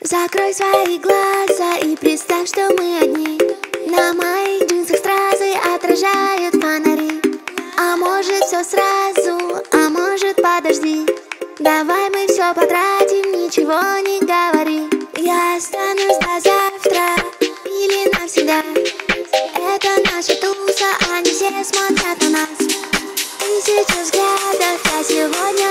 Закрой свои глаза и представь, что мы одни. На моих джинсах стразы отражают фонари. А может все сразу, а может подожди. Давай мы все потратим, ничего не говори. Я останусь до завтра или навсегда. Это наша туса, они все смотрят на нас. Тысячу взглядов, я сегодня